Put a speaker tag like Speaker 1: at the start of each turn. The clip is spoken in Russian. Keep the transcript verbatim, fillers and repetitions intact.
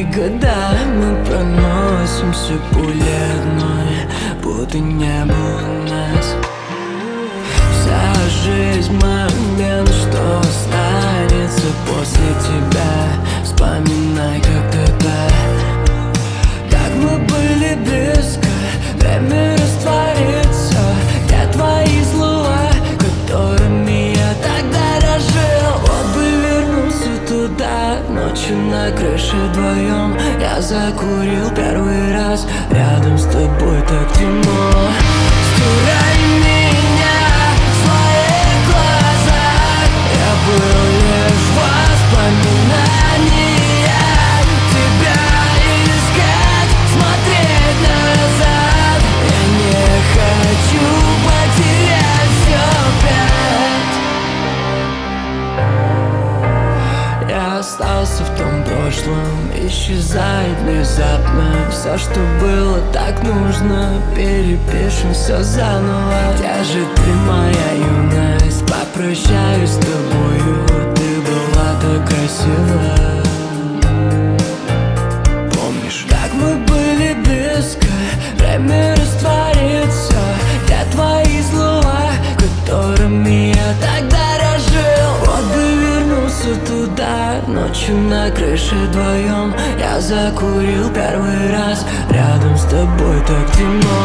Speaker 1: года мы проносимся пулей одной, будто не было нас. Вся жизнь момент, что останется после тебя. Вспоминай, как тогда, как мы были близко. Время растворится, где твои слова, которыми я тогда дорожил. Вот бы вернулся туда, ночью на крыше вдвоем. Я закурил первый раз, рядом с тобой так темно. Стирай меня в своих глазах, я был лишь воспоминания. Тебя искать, смотреть назад, я не хочу потерять все опять. Я остался в том прошлом, исчезает внезапно. Все, что было так нужно, перепишем все заново. Где же ты, моя юность? Попрощаюсь с тобою, ты была так красива. Помнишь, как мы были близко, время растворится, где твои слова, которыми я тогда дорожил. Вот бы вернулся туда, ночью на крыше вдвоем. Я закурил первый раз, рядом с тобой так темно.